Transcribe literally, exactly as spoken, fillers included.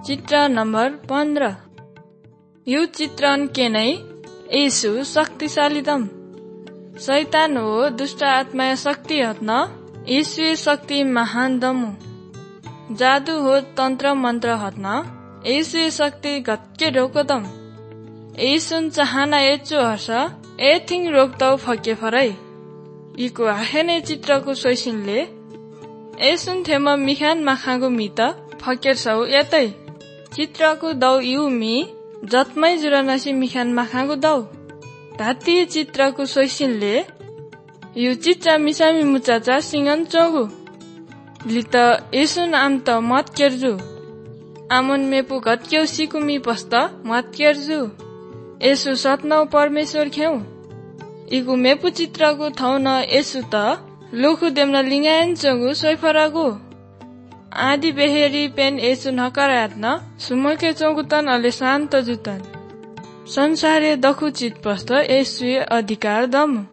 चित्र नम्बर पन्ध्र। यो चित्रण के नै येशु शक्तिशाली दम शैतान हो दुष्ट आत्मा शक्ति हत्न येशु शक्ति महान दमु जादू हो तंत्र मंत्र हत्न येशु शक्ति घटके ढोको दम येसुन चाहना एचो हर्ष एथिङ रोक्तौ फके फरै इको आखेने चित्रको सोइसिनले येसुन थेम मिखान माखागो मित फकेर सौ यतै चित्रको दौ युमी जतमै जुरनासी मिखान माखागो दौ धाती चित्रको सोइसिनले यु चिच्चा मिसामी मुचाचा सिंगन चोगु लित येसुन आम त मत केर्जु आमन मेपु घटक्यौ सिकुमी पस्त मत केर्जु येसु सतनौ परमेश्वर खेउ इगु मेपु चित्रको थौन येसु त लुखु देम्न लिंगायन चोगु सोइफरागु आदि बेहेरी पेन येसु नकारात्न सुमके चौगुतन अले शान्त जुतन संसारे दखु चित पस्त येसु अधिकार दम।